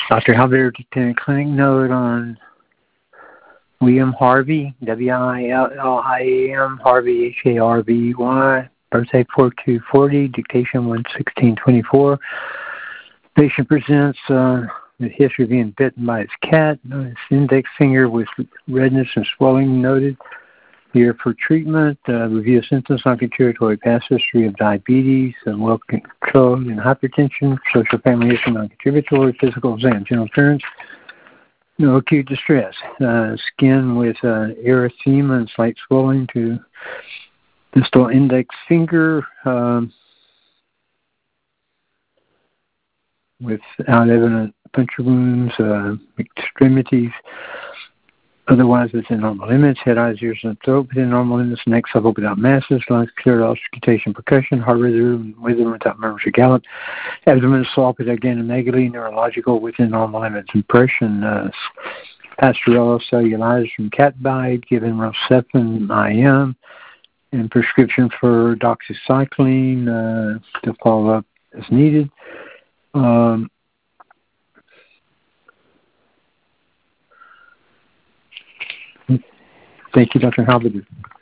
Dr. Halbert, clinic note on William Harvey, William Harvey, Harvy, birthday 4240, dictation 11624. Patient presents with history of being bitten by his cat, his index finger with redness and swelling noted. Here for treatment, review of symptoms, non-contributory past history of diabetes, well controlled in hypertension, social family history, non-contributory, physical exam, general appearance, no acute distress. Skin with erythema and slight swelling to distal index finger, without evident puncture wounds, extremities, otherwise within normal limits, head, eyes, ears, and throat within normal limits, neck, supple without masses, lungs clear, auscultation, percussion, heart rhythm without murmurs or gallop, abdomen soft without ganomegaly, neurological within normal limits, impression, Pasteurella cellulitis from cat bite, given Rocephin IM, and prescription for doxycycline to follow up as needed. Thank you, Dr. Halbert.